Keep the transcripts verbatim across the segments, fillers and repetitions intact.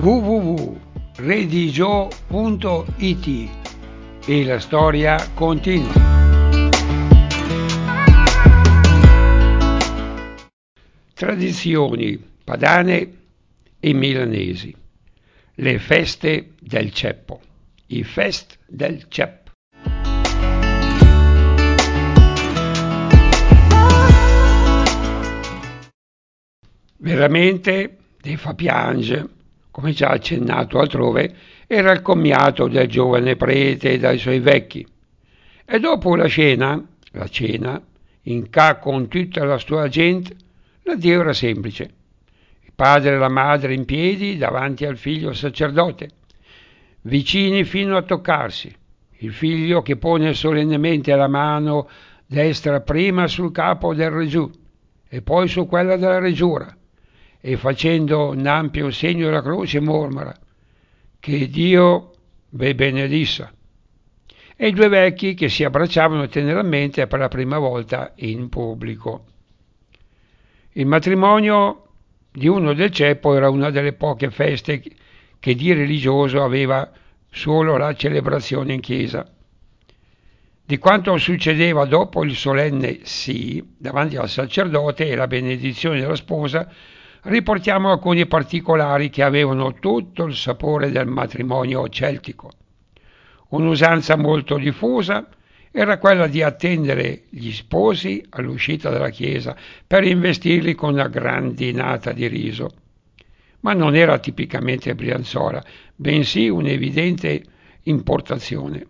w w w punto redigio punto i t e la storia continua. Tradizioni padane e milanesi. Le feste del ceppo. I fest del ceppo. Veramente ti fa piangere, come già accennato altrove, era il commiato del giovane prete dai suoi vecchi. E dopo la cena, la cena, in ca con tutta la sua gente, l'addio era semplice. Il padre e la madre in piedi davanti al figlio sacerdote, vicini fino a toccarsi. Il figlio che pone solennemente la mano destra prima sul capo del Gesù e poi su quella della reggiura, e facendo un ampio segno della croce mormora: che Dio ve benedissa. E i due vecchi che si abbracciavano teneramente per la prima volta in pubblico. Il matrimonio di uno del ceppo era una delle poche feste che di religioso aveva solo la celebrazione in chiesa. Di quanto succedeva dopo il solenne sì davanti al sacerdote e la benedizione della sposa, riportiamo alcuni particolari che avevano tutto il sapore del matrimonio celtico. Un'usanza molto diffusa era quella di attendere gli sposi all'uscita dalla chiesa per investirli con una grandinata di riso. Ma non era tipicamente brianzola, bensì un'evidente importazione.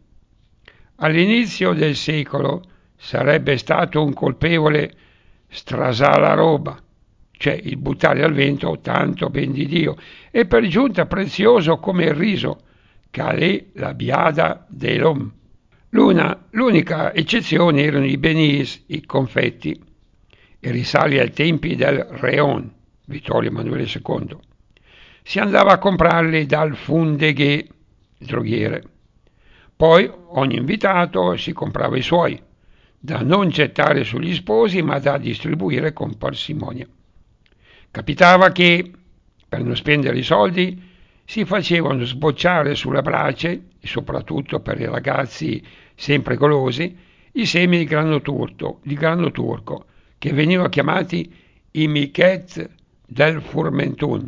All'inizio del secolo sarebbe stato un colpevole strasà la roba, cioè il buttare al vento tanto ben di Dio, e per giunta prezioso come il riso, calè la biada dell'om. L'una, l'unica eccezione erano i benis, i confetti, e risale ai tempi del Reon, Vittorio Emanuele secondo. Si andava a comprarli dal fundeghè, il droghiere. Poi ogni invitato si comprava i suoi, da non gettare sugli sposi ma da distribuire con parsimonia. Capitava che, per non spendere i soldi, si facevano sbocciare sulla brace, e soprattutto per i ragazzi sempre golosi, i semi di grano turco, di grano turco che venivano chiamati i michet del Furmentun.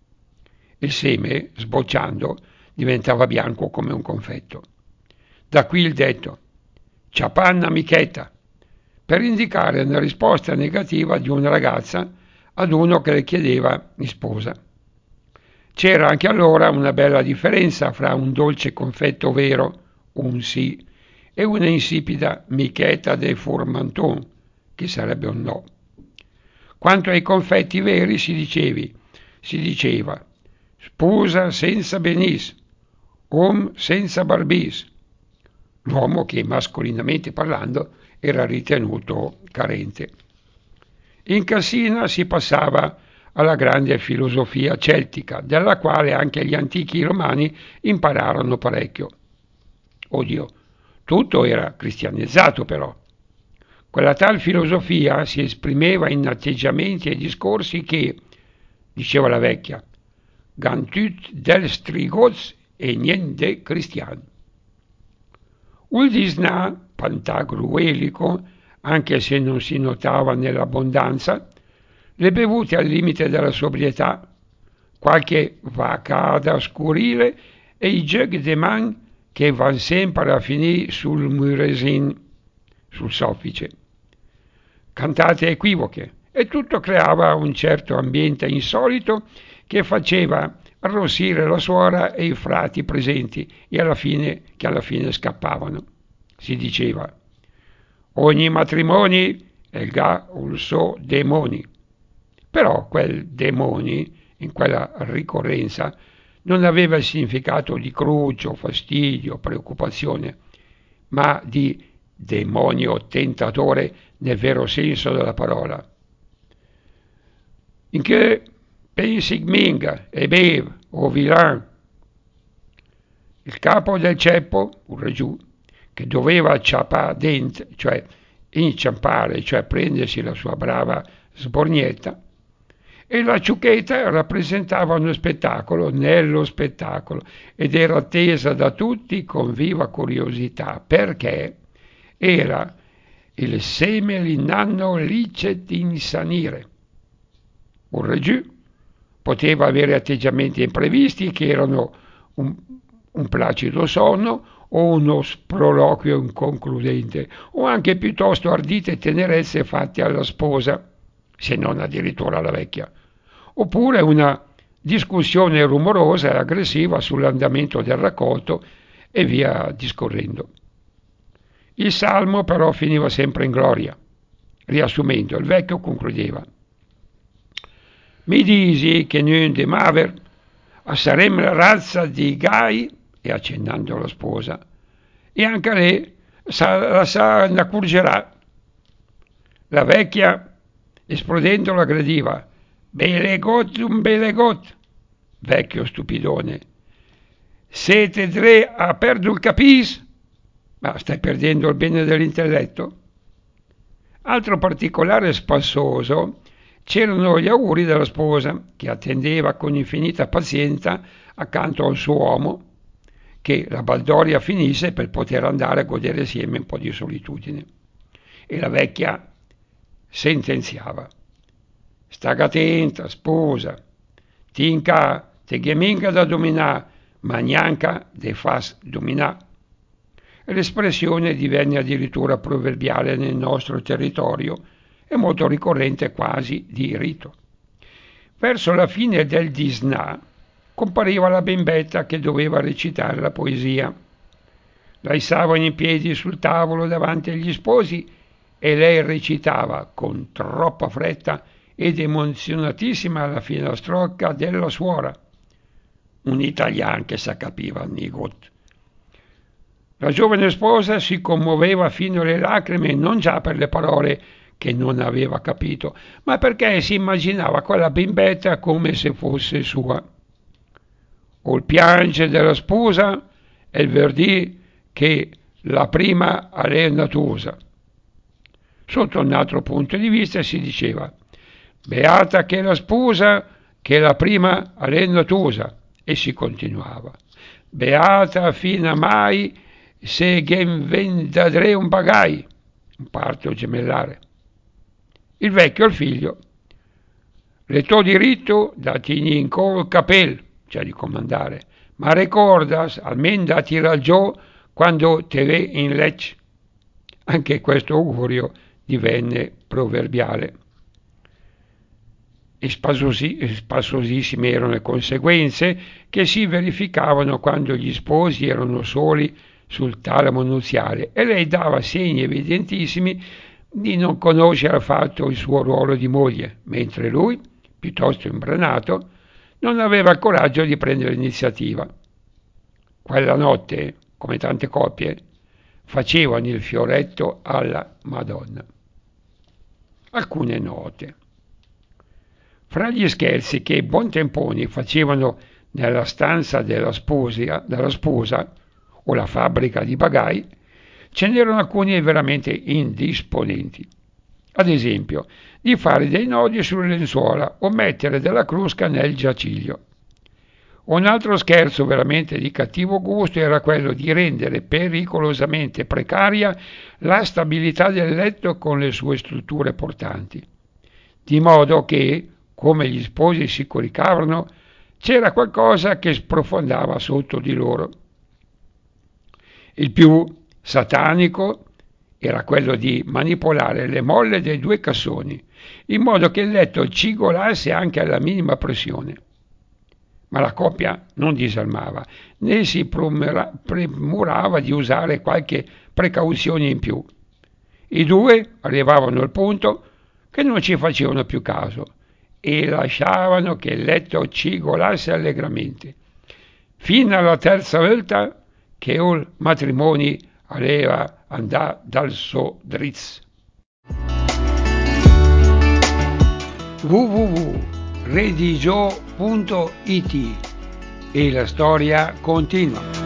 Il seme, sbocciando, diventava bianco come un confetto. Da qui il detto «ciapanna micheta», per indicare una risposta negativa di una ragazza ad uno che le chiedeva in sposa. C'era anche allora una bella differenza fra un dolce confetto vero, un sì, e una insipida micheta de Furmenton, che sarebbe un no. Quanto ai confetti veri si dicevi, si diceva «spusa senza benis», «om senza barbis», l'uomo che mascolinamente parlando era ritenuto carente. In Cassina si passava alla grande filosofia celtica, della quale anche gli antichi romani impararono parecchio. Oddio, tutto era cristianizzato però. Quella tal filosofia si esprimeva in atteggiamenti e discorsi che, diceva la vecchia, gantut del strigoz e niente cristiano. Uldisna, pantagruelico, anche se non si notava nell'abbondanza, le bevute al limite della sobrietà, qualche vacada scurile e i jeux de main che van sempre a finire sul muresin, sul soffice. Cantate equivoche, e tutto creava un certo ambiente insolito che faceva arrossire la suora e i frati presenti e alla fine, che alla fine scappavano. Si diceva ogni matrimonio è ga un so demoni. Però quel demoni, in quella ricorrenza, non aveva il significato di cruccio, fastidio, preoccupazione, ma di demonio tentatore nel vero senso della parola. In che pensi minga e bev o vilain? Il capo del ceppo, un reggiù, che doveva ciapà dent, cioè inciampare, cioè prendersi la sua brava sbornietta, e la ciuchetta rappresentava uno spettacolo nello spettacolo ed era attesa da tutti con viva curiosità perché era il semelinanno licet insanire. Un regù poteva avere atteggiamenti imprevisti che erano un, un placido sonno o uno sproloquio inconcludente o anche piuttosto ardite tenerezze fatte alla sposa, se non addirittura alla vecchia, oppure una discussione rumorosa e aggressiva sull'andamento del raccolto e via discorrendo. Il salmo però finiva sempre in gloria. Riassumendo, il vecchio concludeva: mi disi che noi de maver saremmo la razza di Gai, e accennando alla sposa, e anche lei sa, la sa ne accorgerà. La vecchia, esplodendo, la gradiva: belegot un belegot. Vecchio stupidone, siete tre a perdu il capis? Ma stai perdendo il bene dell'intelletto? Altro particolare spassoso c'erano gli auguri della sposa, che attendeva con infinita pazienza accanto al suo uomo che la baldoria finisse per poter andare a godere insieme un po' di solitudine. E la vecchia sentenziava: staga attenta, sposa, tinca te gheminga da dominà, ma neanca de fas dominà. L'espressione divenne addirittura proverbiale nel nostro territorio e molto ricorrente, quasi di rito. Verso la fine del disnà compariva la bimbetta che doveva recitare la poesia. La issavano in piedi sul tavolo davanti agli sposi e lei recitava con troppa fretta ed emozionatissima la filastrocca della suora. Un italiano che sa capiva nigot. La giovane sposa si commuoveva fino alle lacrime non già per le parole che non aveva capito, ma perché si immaginava quella bimbetta come se fosse sua. O il piange della sposa e il verdì che la prima è natusa. Sotto un altro punto di vista si diceva: beata che la sposa che la prima è natusa, e si continuava: beata fino a mai se gen vendadre un bagai, un parto gemellare. Il vecchio al figlio: le tuo diritto da tigni in col capel, cioè di comandare, ma ricordas almen da tirar giù quando te ve in lec. Anche questo augurio divenne proverbiale. E spassosissime erano le conseguenze che si verificavano quando gli sposi erano soli sul talamo nuziale e lei dava segni evidentissimi di non conoscere affatto il suo ruolo di moglie, mentre lui, piuttosto imbranato, non aveva il coraggio di prendere l'iniziativa. Quella notte, come tante coppie, facevano il fioretto alla Madonna. Alcune note. Fra gli scherzi che i buontemponi facevano nella stanza della sposa, della sposa o la fabbrica di bagai, ce n'erano alcuni veramente indisponenti. Ad esempio, di fare dei nodi sulle lenzuola o mettere della crusca nel giaciglio. Un altro scherzo veramente di cattivo gusto era quello di rendere pericolosamente precaria la stabilità del letto con le sue strutture portanti, di modo che, come gli sposi si coricavano, c'era qualcosa che sprofondava sotto di loro. Il più satanico era quello di manipolare le molle dei due cassoni, in modo che il letto cigolasse anche alla minima pressione. Ma la coppia non disarmava, né si premurava di usare qualche precauzione in più. I due arrivavano al punto che non ci facevano più caso e lasciavano che il letto cigolasse allegramente, fino alla terza volta che il matrimonio aveva andato dal suo drizz. w w w punto redigio punto it e la storia continua.